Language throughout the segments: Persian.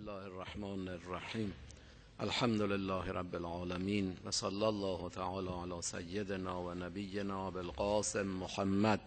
الله الرحمن الرحیم. الحمد لله رب العالمین و صلی الله تعالی علی سیدنا و نبینا بالقاسم محمد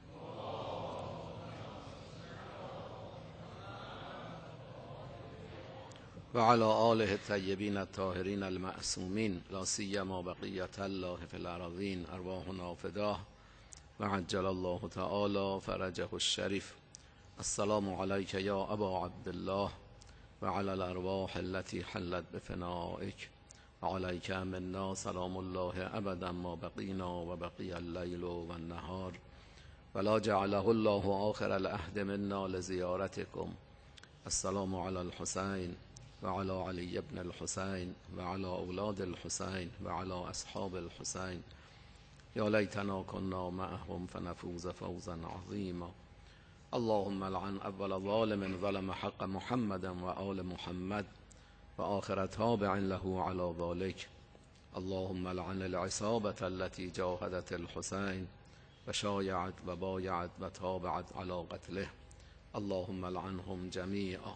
و علی آله الطیبین الطاهرین المعصومین لا سیما بقیة الله فی الارضین ارواحنا فداه و عجل الله تعالی فرجه الشریف. السلام علیک یا ابا عبدالله و علی الارواح التي حلت بفنائک و علیک منا سلام الله ابدا ما بقینا و بقی اللیل و النهار ولا جعله الله آخر العهد منا لزیارتکم. السلام علی الحسین و علی علی ابن الحسین و علی اولاد الحسین و علی اصحاب الحسین. یا لیتنا کنا معهم فنفوز فوزا عظیما. اللهم لعن اول ظالم ظلم حق محمد و آل محمد و آخر تابع له علی ذلك. اللهم لعن العصابة التي جاهدت الحسين و شایعت و بایعت و تابعت علی قتله. اللهم لعنهم جمیعا.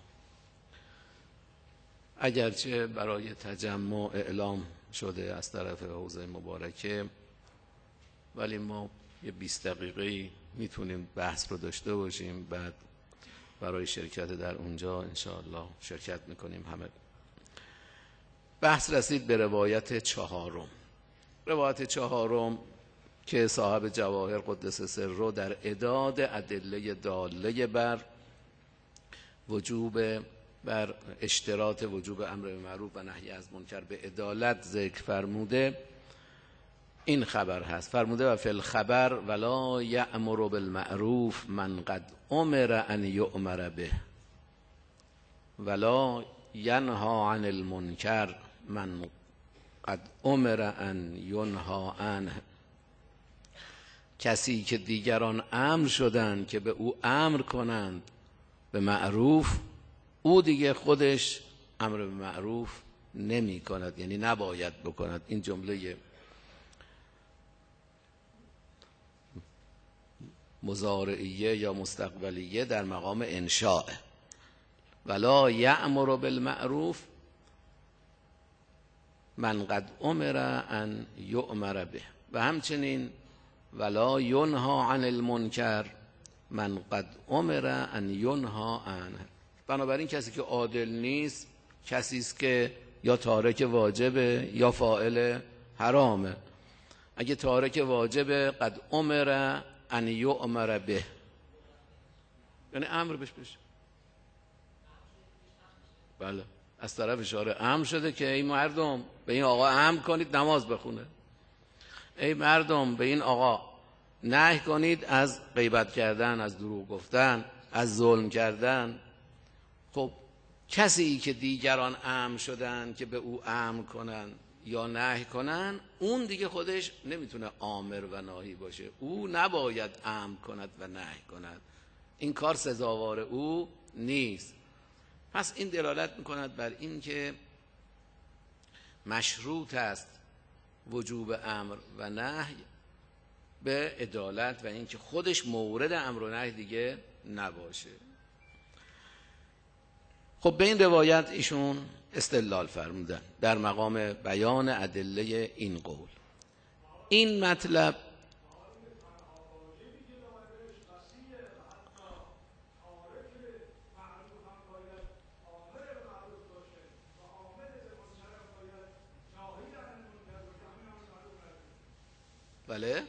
اگرچه برای تجمع اعلام شده از طرف حوزه مبارکه، ولی ما یه 20 دقیقه میتونیم بحث رو داشته باشیم، بعد برای شرکت در اونجا انشاءالله شرکت میکنیم. همه بحث رسید به روایت چهارم. روایت چهارم که صاحب جواهر قدس سره در اعداد ادله داله بر اشتراط وجوب امر به معروف و نهی از منکر به عدالت ذکر فرموده، این خبر هست. فرموده و فی الخبر ولا یأمر بالمعروف من قد امر ان یؤمر به ولا ینهی عن المنکر من قد امر ان ینهی عنه. کسی که دیگران امر شدند که به او امر کنند به معروف، او دیگه خودش امر به معروف نمی کند، یعنی نباید بکند. این جمله مضارعیه یا مستقبلیه در مقام انشاء. ولا یأمر بالمعروف من قد امر ان یؤمر به و همچنین ولا ینهی عن المنکر من قد امر ان ینهی عنه. بنابراین کسی که عادل نیست کسی است که یا تارک واجبه یا فاعل حرامه. اگه تارک واجبه قد امر ان یؤمر به، یعنی امر بشه. بله، از طرف اشاره امر شده که ای مردم به این آقا امر کنید نماز بخونه، ای مردم به این آقا نهی کنید از غیبت کردن، از دروغ گفتن، از ظلم کردن. خب کسی که دیگران امر شدن که به او امر کنن یا نهی کنن، اون دیگه خودش نمیتونه آمر و ناهی باشه. او نباید امر کند و نهی کند، این کار سزاوار او نیست. پس این دلالت میکند بر این که مشروط است وجوب امر و نهی به عدالت و اینکه خودش مورد امر و نهی دیگه نباشه. خب به این روایت ایشون استدلال فرمودن در مقام بیان ادله این قول. این مطلب بله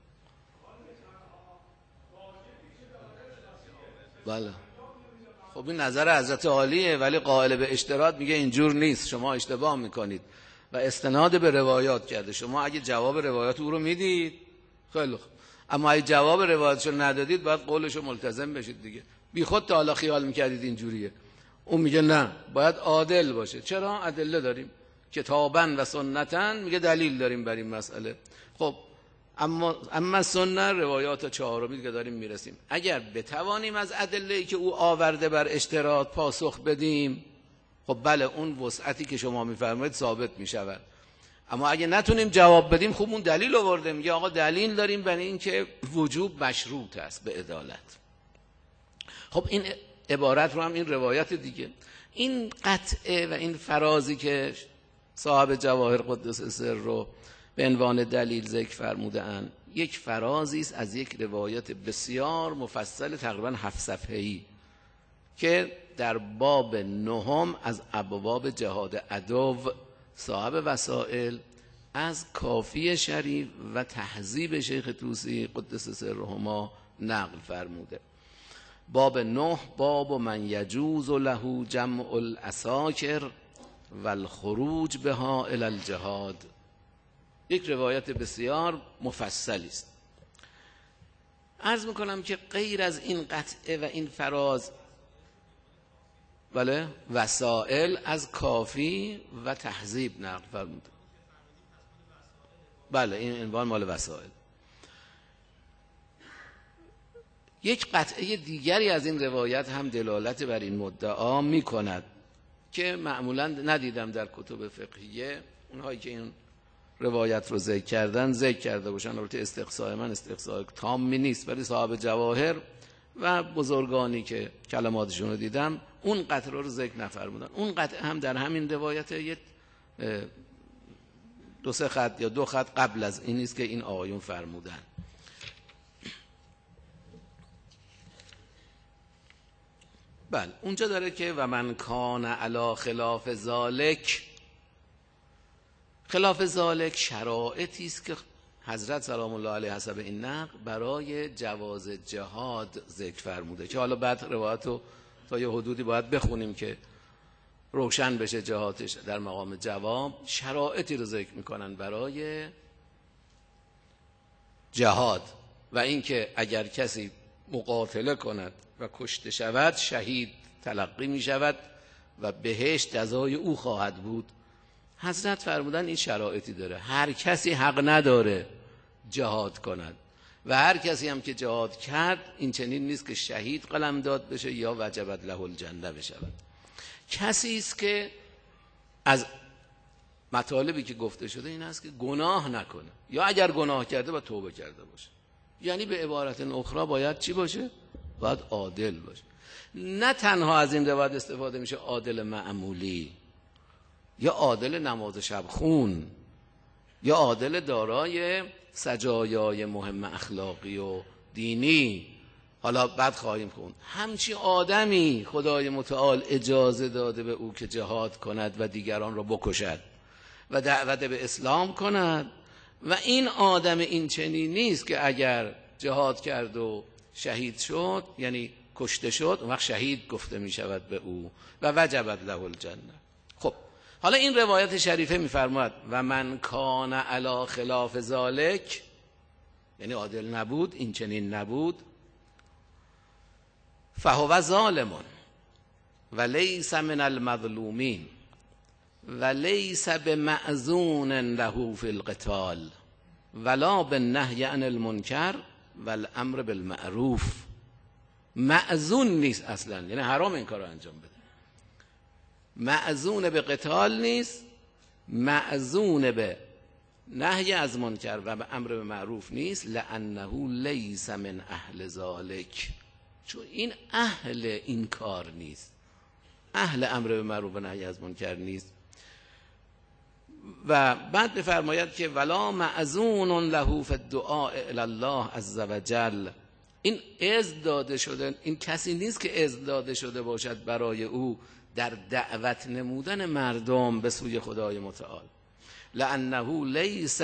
بله خب این نظر حضرت عالیه، ولی قائل به اشتراط میگه اینجور نیست، شما اشتباه میکنید و استناد به روایات کرده. شما اگه جواب روایات او رو میدید خیلی خوب، اما اگه جواب روایاتشو ندادید باید قولشو ملتزم بشید دیگه. بی خود تا حالا خیال میکردید اینجوریه. اون میگه نه، باید عادل باشه. چرا؟ ادله داریم کتابا و سنتا، میگه دلیل داریم بر این مسئله. خب اما سنت روایات چهارمی که داریم میرسیم، اگر بتوانیم از ادله‌ای که او آورده بر اشتراط پاسخ بدیم، خب بله اون وسعتی که شما میفرمایید ثابت میشود. اما اگه نتونیم جواب بدیم، خب اون دلیل آورده، میگه آقا دلیل داریم برای این که وجوب مشروط است به عدالت. خب این عبارت رو هم این روایت دیگه، این قطعه و این فرازی که صاحب جواهر قدس سر رو به عنوان دلیل ذکر فرموده اند، یک فرازی است از یک روایت بسیار مفصل تقریبا 7 صفحه‌ای که در باب 9 از ابواب جهاد عدو صاحب وسائل از کافی شریف و تهذیب شیخ طوسی قدس سرهما نقل فرموده. باب 9 باب من یجوز له جمع العساکر و الخروج بها الی الجهاد. یک روایت بسیار مفصلی است. عرض میکنم که غیر از این قطعه و این فراز، بله، وسائل از کافی و تهذیب نقل فرموده. بله، این عنوان مال وسائل. یک قطعه دیگری از این روایت هم دلالت بر این مدعا می کند که معمولا ندیدم در کتب فقهیه اونهایی که این روایت رو ذکر کردن ذکر کرده باشن. البته استقصای من استقصای تامی نیست، ولی صاحب جواهر و بزرگانی که کلماتشون رو دیدم اون قطعه رو ذکر نفرمودن. اون قطعه هم در همین روایت یک 2-3 خط یا 2 خط قبل از این است که این آقایون فرمودن. بله، اونجا داره که و من کان علی خلاف ذالک. خلاف ذالک شرایطی است که حضرت سلام الله علیه حسب این نقل برای جواز جهاد ذکر فرموده، که حالا بعد روایت رو تا یه حدودی باید بخونیم که روشن بشه جهاتش در مقام جواب. شرایطی رو ذکر میکنن برای جهاد و اینکه اگر کسی مقاتله کند و کشته شود شهید تلقی می شود و بهشت جزای او خواهد بود. حضرت فرمودن این شرایطی داره. هر کسی حق نداره جهاد کند و هر کسی هم که جهاد کرد این چنین نیست که شهید قلمداد بشه یا وجبت له الجنه بشود. کسی است که از مطالبی که گفته شده این است که گناه نکنه، یا اگر گناه کرده باید توبه کرده باشه. یعنی به عبارت اخرى باید چی باشه؟ باید عادل باشه. نه تنها از این روایت استفاده میشه عادل معمولی، یا عادل نماز شب خون، یا عادل دارای سجایای مهم اخلاقی و دینی. حالا بعد خواهیم خوند همچی آدمی خدای متعال اجازه داده به او که جهاد کند و دیگران را بکشد و دعوت به اسلام کند، و این آدم این چنین نیست که اگر جهاد کرد و شهید شد، یعنی کشته شد، اون وقت شهید گفته می شود به او و وجبت له الجنه. خب حالا این روایت شریفه می فرماید و من کان علی خلاف ذالک، یعنی عادل نبود، این چنین نبود، فهو ظالم و لیس من المظلومین و لیس بمأذون له فی القتال ولا بالنهی عن المنکر والامر بالمعروف. مأذون نیست اصلا، یعنی حرام این کار رو انجام بده. مأذون به قتال نیست، مأذون به نهی از منکر و به امر به معروف نیست، لانه لیس من اهل ذالک، چون این اهل این کار نیست، اهل امر به معروف و نهی از منکر نیست. و بعد بفرماید که ولا مأذون له فی الدعاء الی الله عز وجل. این اذن داده شده، این کسی نیست که اذن داده شده باشد برای او در دعوت نمودن مردم به سوی خدای متعال، لانه لیس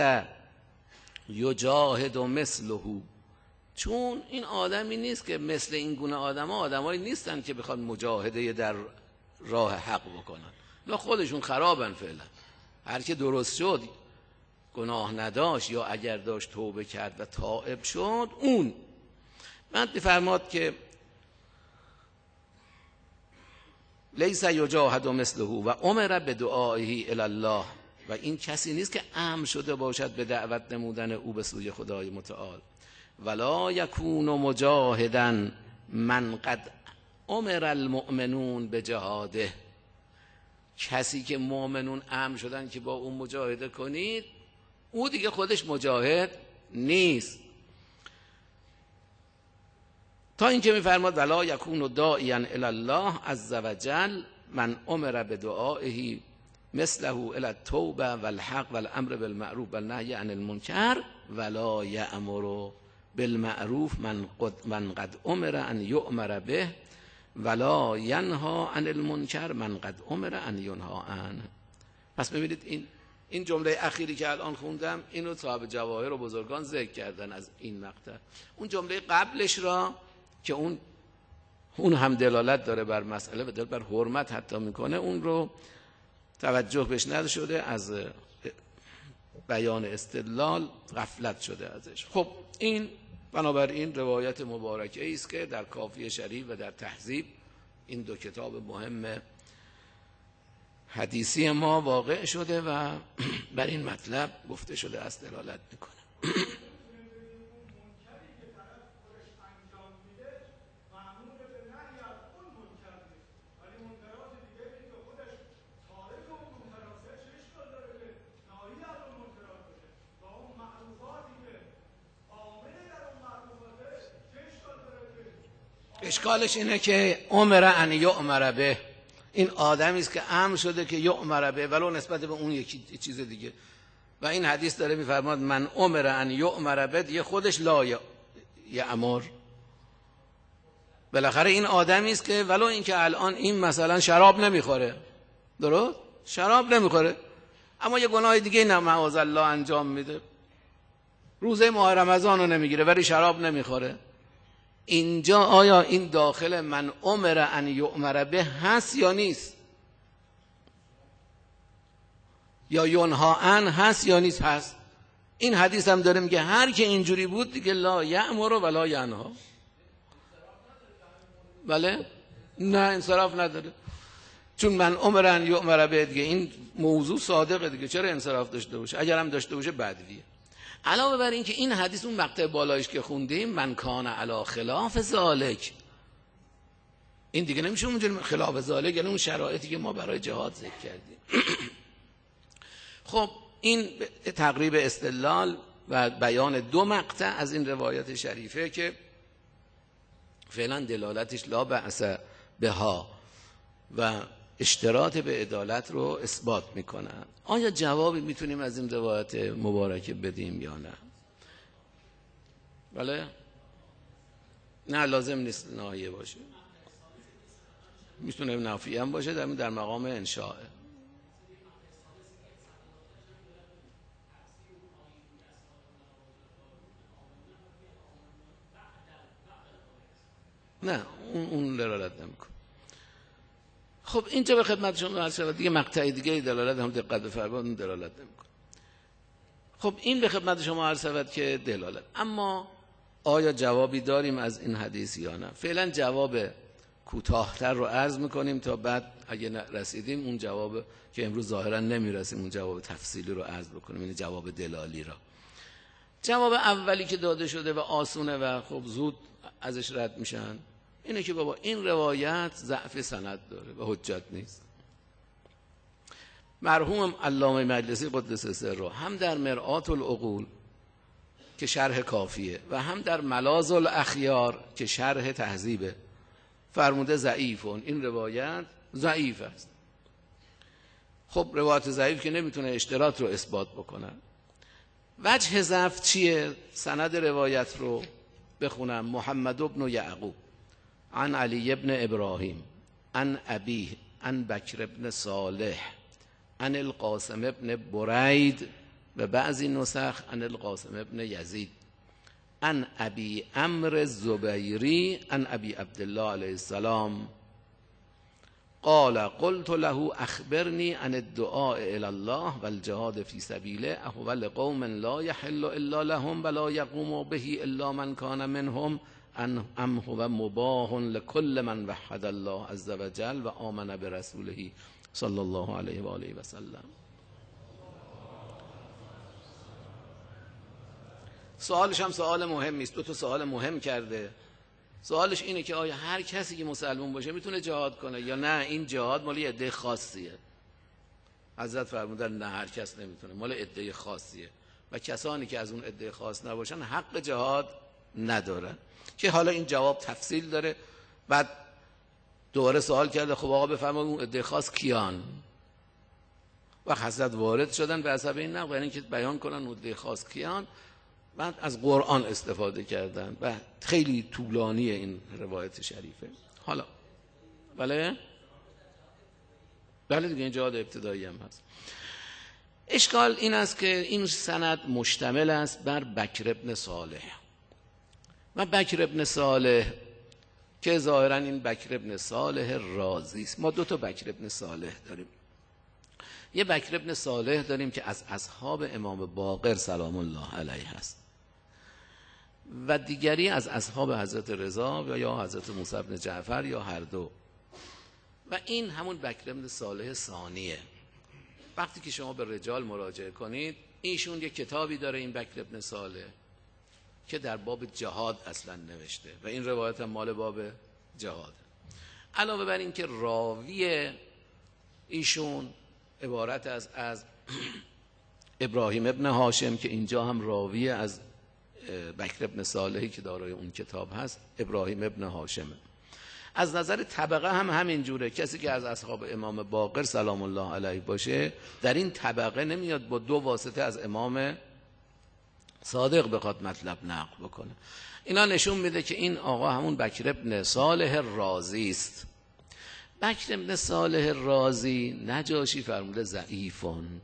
یجاهد مثله، چون این آدمی نیست که مثل این گونه آدمایی نیستن که بخوان مجاهده در راه حق بکنن. نه، خودشون خرابن فعلا. هر که درست شد گناه نداشت یا اگر داشت توبه کرد و تائب شد اون. بعد بفرماد که لیس یجاهد مثله و امر بدعائه الی الله، و این کسی نیست که امر شده باشد به دعوت نمودن او به سوی خدای متعال. ولا یکون مجاهدا من قد امر المؤمنون بجهاده، کسی که مؤمنون امر شدن که با اون مجاهده کنید، او دیگه خودش مجاهد نیست. تا اینکه میفرماد ولا یکون داعیا الی الله عز وجل من امر بدعائه مثله الی التوبه والحق والامر بالمعروف والنهی عن المنکر ولا یأمر بالمعروف من قد امر ان یؤمر به ولا ینهی عن المنکر من قد امر ان ینهی عنه. پس ببینید این جمله اخیری که الان خوندم اینو صاحب جواهر و بزرگان ذکر کردن از این مقطع. اون جمله قبلش را که اون هم دلالت داره بر مسئله و دلالت بر حرمت حتی میکنه، اون رو توجه بهش نشده، از بیان استدلال غفلت شده ازش. خب این بنابراین روایت مبارکه است که در کافی شریف و در تهذیب، این دو کتاب مهم حدیثی ما واقع شده و بر این مطلب گفته شده است، دلالت میکنه. اشکالش اینه که امر ان یؤمر به، این آدمی است که امر شده که یؤمر به ولو نسبت به اون یکی چیز دیگه، و این حدیث داره میفرماد من امر ان یؤمر به، دیگه خودش لا یأمر. بالاخره این آدمی است که ولو اینکه الان این مثلا شراب نمیخوره، درست شراب نمیخوره، اما یه گناه دیگه نه معاذ الله انجام میده، روزه ماه رمضان رو نمیگیره ولی شراب نمیخوره. اینجا آیا این داخل من امر ان یؤمر به هست یا نیست؟ یا ینها عن هست یا نیست؟ هست. این حدیث هم داره میگه هر که اینجوری بود دیگه لا یأمر ولا ینها. بله؟ نه انصراف نداره، چون من امر ان یؤمر به دیگه این موضوع صادقه دیگه، چرا انصراف داشته باشه؟ اگر هم داشته باشه بدویه. علاوه بر این که این حدیث اون مقطع بالایش که خوندیم من کان علی خلاف ذالک، این دیگه نمیشه اونجوری خلاف ذالک، یعنی اون شرایطی که ما برای جهاد ذکر کردیم. خب این تقریب استدلال و بیان دو مقطع از این روایت شریفه که فعلا دلالتش لا بأس بها و اشتراط به عدالت رو اثبات میکنن. آیا جوابی میتونیم از این روایت مبارکه بدیم یا نه؟ بله؟ نه لازم نیست ناهیه باشه، میتونه نافی هم باشه، در مقام انشاء. نه اون دلالت نمیکنه. خب اینجا به خدمت شما عرض شود دیگه مقطع دیگه دلالت هم دقت بفرمایید اون دلالت نمیکنه. خب این به خدمت شما عرض شود که دلالت، اما آیا جوابی داریم از این حدیث یا نه؟ فعلا جواب کوتاه‌تر رو عرض میکنیم تا بعد اگه رسیدیم اون جواب که امروز ظاهرا نمیرسیم اون جواب تفصیلی رو عرض بکنیم، این جواب دلالی را. جواب اولی که داده شده و آسونه و خب زود ازش رد میشن اینه که بابا این روایت ضعف سند داره و حجت نیست. مرحوم علامه مجلسی قدس سره هم در مرآت العقول که شرح کافیه و هم در ملاذ الاخیار که شرح تهذیبه فرموده ضعیفون، این روایت ضعیف است. خب روایت ضعیف که نمیتونه اشتراط رو اثبات بکنن. وجه ضعف چیه؟ سند روایت رو بخونم. محمد بن یعقوب عن علی بن ابراهیم عن ابیه عن بکر بن صالح عن القاسم بن برید و بعضی نسخ عن القاسم بن یزید عن ابی عمرو الزبیری عن ابی عبدالله علیه السلام قال قلت له اخبرنی عن الدعاء الى الله والجهاد في سبيله احوال قوم لا يحل الا لهم ولا يقوم به الا من كان منهم ام هو مباح لكل من وحد الله عز وجل و آمن برسوله صلی الله علیه و آله و سلم. سوالش هم سوال مهمی است، دو تا سوال مهم کرده. سوالش اینه که آیا هر کسی که مسلمان باشه میتونه جهاد کنه یا نه این جهاد مال عده خاصیه؟ حضرت فرمودن نه هر کس نمیتونه، مال عده خاصیه و کسانی که از اون عده خاص نباشن حق جهاد ندارن. که حالا این جواب تفصیل داره. بعد دوباره سوال کرده خب آقا بفرمایید اون عده خاص کیان؟ و حضرت وارد شدن به حسب این نقل، یعنی که بیان کنن اون عده خاص کیان. بعد از قرآن استفاده کردن و خیلی طولانی این روایت شریفه. حالا بله دیگه این جهاد ابتدایی هم هست. اشکال این است که این سند مشتمل است بر بکر ابن صالح و بکر ابن صالح که ظاهرا این بکر ابن صالح رازی است. ما دو تا بکر ابن صالح داریم. یه بکر ابن صالح داریم که از اصحاب امام باقر سلام الله علیه هست و دیگری از اصحاب حضرت رضا یا حضرت موسی بن جعفر یا هر دو، و این همون بکر ابن صالح ثانیه. وقتی که شما به رجال مراجعه کنید، ایشون یک کتابی داره این بکر ابن صالح که در باب جهاد اصلا نوشته و این روایت هم مال باب جهاد. علاوه بر این که راوی ایشون عبارت از ابراهیم ابن هاشم که اینجا هم راوی از بکر ابن صالحی که دارای اون کتاب هست ابراهیم ابن هاشمه. از نظر طبقه هم همین جوره، کسی که از اصحاب امام باقر سلام الله علیه باشه در این طبقه نمیاد با دو واسطه از امام صادق بخواد مطلب نقل بکنه. اینا نشون میده که این آقا همون بکر ابن صالح رازی است. بکر ابن صالح رازی نجاشی فرموده ضعیفون،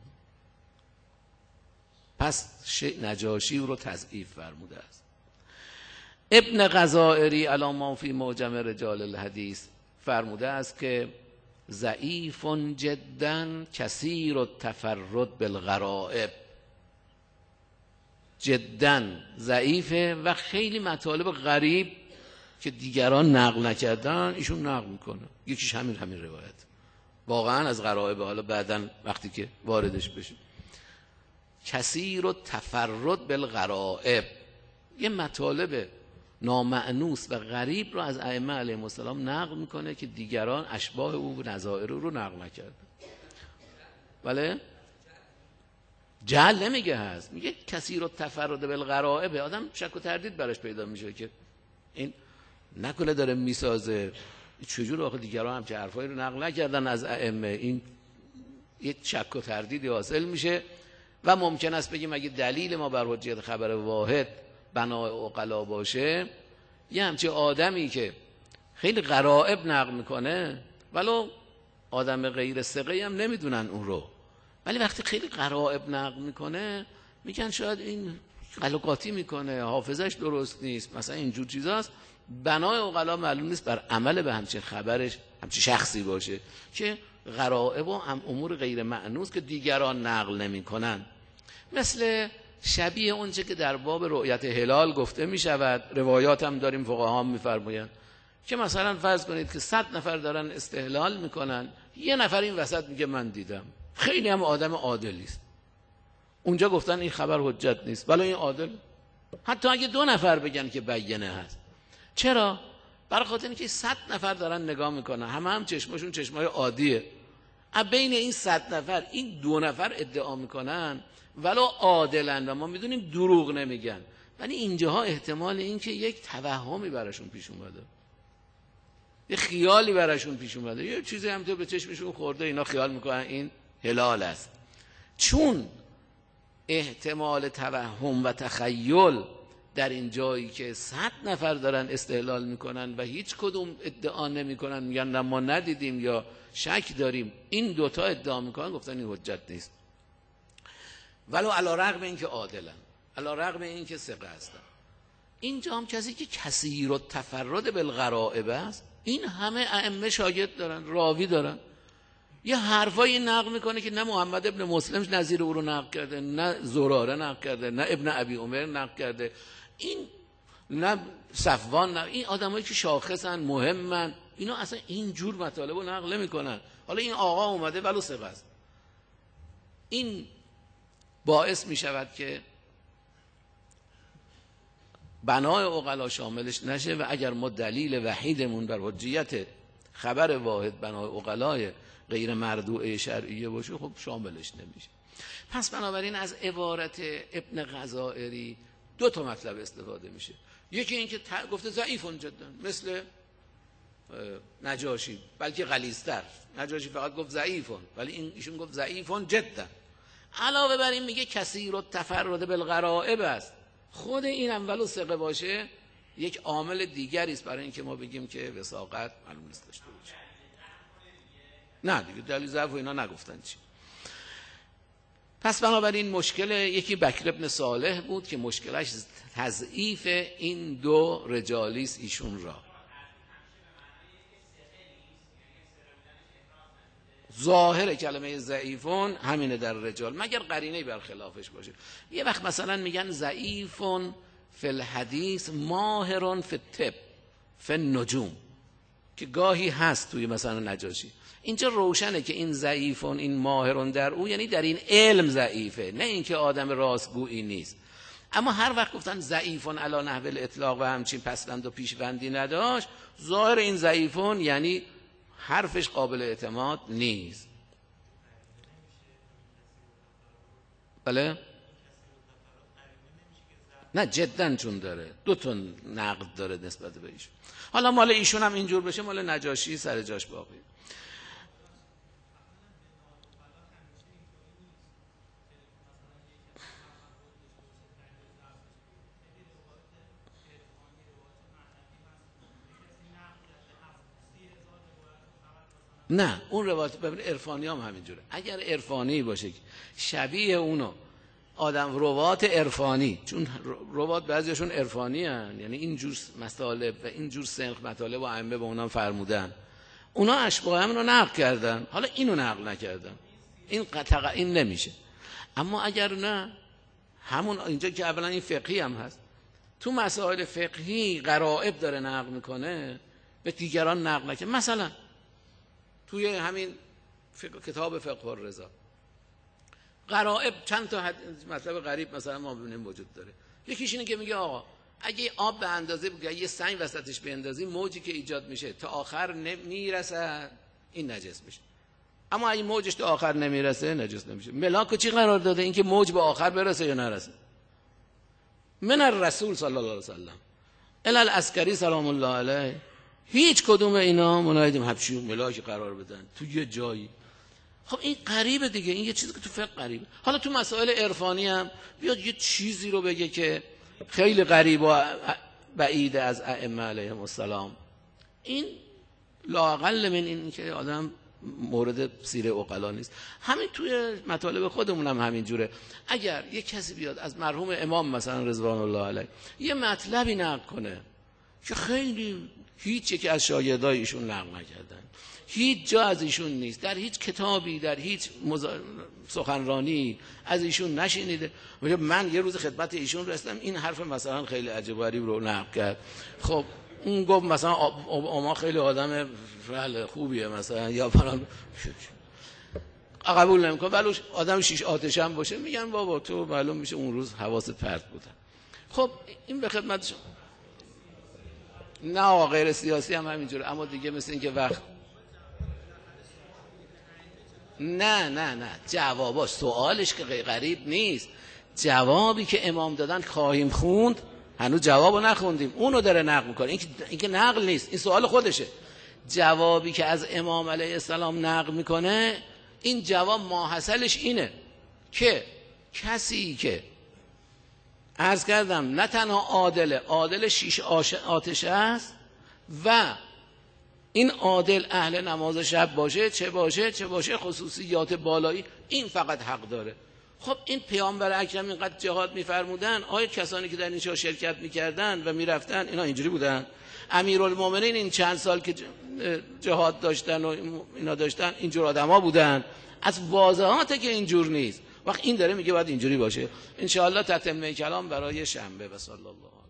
پس نجاشی رو تضعیف فرموده است. ابن غزائری علی ما فی معجم رجال الحدیث فرموده است که ضعیف جدا کثیر التفرد بالغرائب، جدا ضعیفه و خیلی مطالب غریب که دیگران نقل نکردن ایشون نقل میکنه. یکیش همین روایت واقعا از غرائب. حالا بعداً وقتی که واردش بشه، کثیر التفرد بالغرائب، یه مطالب نامأنوس و غریب رو از ائمه علیهم السلام نقل میکنه که دیگران اشباه او و نظائر او رو نقل نکردن. بله جهل نمیگه، هست میگه کثیر التفرد بالغرائب. آدم شک و تردید براش پیدا میشه که این نکنه داره میسازه، چجور آخه دیگران هم چه حرفایی رو نقل نکردن از ائمه. این یک شک و تردیدی حاصل میشه و ممکن است بگیم اگه دلیل ما بر حجیت خبر واحد بنای عقلا باشه، یه همچه آدمی که خیلی غرائب نقل میکنه ولو آدم غیر ثقه‌ای هم نمیدونن اون رو، ولی وقتی خیلی غرائب نقل میکنه میگن شاید این غلقاتی میکنه، حافظش درست نیست، مثلا اینجور چیزاست. بنای عقلا معلوم نیست بر عمل به همچین خبرش همچین شخصی باشه که غرائب و امور غیر مأنوس که دیگران نقل نمیکنن. مثل شبیه اونچه که در باب رؤیت هلال گفته می شود، روایات هم داریم فقها هم می فرمایند که مثلا فرض کنید که 100 نفر دارن استهلال میکنن، یه نفر این وسط میگه من دیدم، خیلی هم آدم عادلی است، اونجا گفتن این خبر حجت نیست، ولی این عادل، حتی اگه 2 نفر بگن که بیانه هست. چرا؟ برای خاطر اینکه 100 نفر دارن نگاه میکنن، هم چشمشون چشمای عادیه، بین این 100 نفر این 2 نفر ادعا میکنن ولو عادلن و ما میدونیم دروغ نمیگن، ولی اینجاها احتمال این که یک توهمی براشون پیش اومده، یه خیالی براشون پیش اومده، یه چیزی هم تو به چشمشون خورده، اینا خیال میکنن این هلال است. چون احتمال توهم و تخیل در این جایی که 100 نفر دارن استهلال میکنن و هیچ کدوم ادعا نمیکنن، میگن نه ما ندیدیم یا شک داریم، این 2 تا ادعا میکنن، گفتن این حجت نیست، ولو علی رغم این که عادلن، علی رغم این که ثقه هستن. اینجا هم کسی که کثیر التفرد بالغرائب است، این همه ائمه شاگرد دارن، راوی دارن، یه حرفایی نقل میکنه که نه محمد ابن مسلم نظیر او رو نقل کرده، نه زراره نقل کرده، نه ابن ابی عمر نقل کرده، این نه صفوان نقل. این آدمایی که شاخصن، مهمن، اینا اصلا این جور مطالب رو نقل نمیکنن. حالا این آقا اومده ولو ثقه است، این باعث می شود که بنای عقلا شاملش نشه و اگر ما دلیل وحیدمون بر حجیت خبر واحد بنای عقلای غیر مردوعه شرعیه باشه، خب شاملش نمیشه. پس بنابراین از عبارت ابن غزائری 2 تا مطلب استفاده میشه. یکی این که گفته ضعیفون جدا، مثل نجاشی، بلکه غلیظ‌تر. نجاشی فقط گفت ضعیفون، ولی ایشون گفت ضعیفون جدا. علاوه بر این میگه کثیر التفرد بالغرائب است. خود این اولو ثقه باشه یک عامل دیگری است برای اینکه ما بگیم که وثاقت معلوم نیست داشته باشه. نه دیگه دلیل ضعف و اینا نگفتن چی. پس بنابراین مشکل یکی بکر ابن صالح بود که مشکلش تضعیف این دو رجالیست ایشون را. ظاهر کلمه ضعیفون همینه در رجال، مگر قرینه برخلافش باشه. یه وقت مثلا میگن ضعیفون فی الحدیث ماهرون فی الطب فی النجوم، که گاهی هست توی مثلا نجاشی. اینجا روشنه که این ضعیفون، این ماهرون در او، یعنی در این علم ضعیفه، نه اینکه آدم راستگویی نیست. اما هر وقت گفتن ضعیفون علی نحو الاطلاق و همچین پسند و پیشبندی نداشت، ظاهر این ضعیفون یعنی حرفش قابل اعتماد نیست. بله؟ نه جدا چون داره دو تا نقد داره نسبت به ایشون. حالا مال ایشون هم اینجور بشه، مال نجاشی سر جاش باقی. نه اون روایت ببین عرفانی هم همینجوره. اگر عرفانی باشه شبیه اونو آدم روات عرفانی، چون روات بعضیشون عرفانی هن، یعنی اینجور مطالب و اینجور سنخ مطالب و ائمه به اونا فرمودن، اونا اشباه هم رو نقل کردن، حالا اینو نقل نکردن، این نمیشه. اما اگر نه، همون اینجا که اولا این فقهی هم هست، تو مسائل فقهی غرائب داره نقل میکنه به دیگران نقل نکنه. مثلا توی همین کتاب فقه الرضا غرائب چند تا مطلب غریب مثلا ما ببینیم وجود داره. یکیش اینه که میگه آقا اگه آب به اندازه یه سنگ وسطش بندازی، موجی که ایجاد میشه تا آخر نمیرسه، این نجس میشه. اما اگه موجش تا آخر نمیرسه نجس نمیشه. ملاکو چی قرار داده؟ اینکه موج به آخر برسه یا نرسه. من الرسول صلی الله علیه و سلم الی العسکری سلام الله علیه، هیچ کدوم اینا منایدیم حبشی ملاک قرار بدن تو یه جایی. خب این غریبه دیگه، این یه چیزی که تو فقه غریبه. حالا تو مسائل عرفانی هم بیاد یه چیزی رو بگه که خیلی غریب و بعیده از ائمه علیهم السلام، این لااقل من این که آدم مورد سیر عقلا نیست. همین توی مطالب خودمون هم همین جوره. اگر یه کسی بیاد از مرحوم امام مثلا رضوان الله علیه یه مطلبی نقل کنه که خیلی هیچ یکی از شاگردای ایشون نقل نکردن، هیچ جا از ایشون نیست، در هیچ کتابی، در هیچ سخنرانی از ایشون نشینیده، من یه روز خدمت ایشون رسیدم این حرف مثلا خیلی عجیب و غریب رو نقل کرد. خب اون گفت مثلا اوما خیلی آدم فعل خوبیه مثلا، یا فلان، قبول نمیکنه. ولی آدم شیش آتش هم باشه میگن بابا تو معلوم میشه اون روز حواست پرت بودن. خب این به خدمت شما. نه غیر سیاسی هم همینجوره. اما دیگه مثل این که وقت نه جواباش، سوالش که غریب نیست، جوابی که امام دادن خواهیم خوند، هنوز جوابو نخوندیم، اونو داره نقل میکنه. این که نقل نیست، این سوال خودشه. جوابی که از امام علیه السلام نقل میکنه، این جواب ماحصلش اینه که کسی که عرض کردم نه تنها عادل شیش آتش است و این عادل اهل نماز شب باشه، چه باشه خصوصیات بالایی، این فقط حق داره. خب این پیامبر اکرم اینقدر جهاد میفرمودن، آیا کسانی که در این شرکت میکردن و میرفتن اینا اینجوری بودن؟ امیرالمومنین این چند سال که جهاد داشتن و اینا داشتن اینجور آدما بودن؟ از واضحاته که اینجور نیست. وقت این داره میگه باید اینجوری باشه. ان شاء الله تتمه کلام برای شنبه. و صلی الله